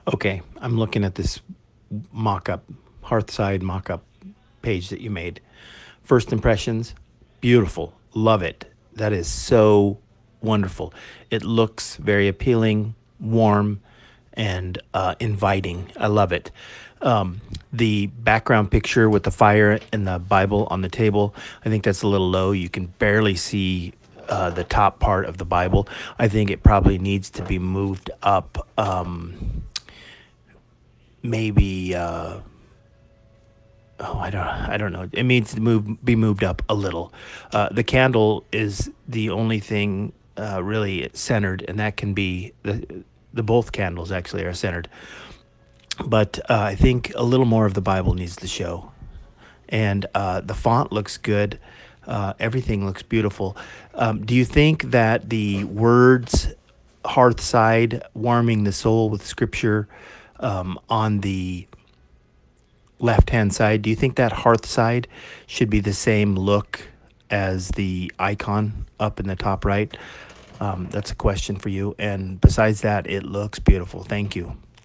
Okay, I'm looking at this mock-up, Hearthside mock-up page that you made. First impressions, beautiful. Love it. That is so wonderful. It looks very appealing, warm, and inviting. I love it. The background picture with the fire and the Bible on the table, I think that's a little low. You can barely see the top part of the Bible. I think it probably needs to be moved up. Maybe I don't know. It needs to be moved up a little. The candle is the only thing really centered, and that can be the both candles actually are centered. But I think a little more of the Bible needs to show, and the font looks good. Everything looks beautiful. Do you think that the words "hearthside," warming the soul with Scripture, on the left hand side, do you think that hearth side should be the same look as the icon up in the top right? That's a question for you. And besides that, it looks beautiful. Thank you.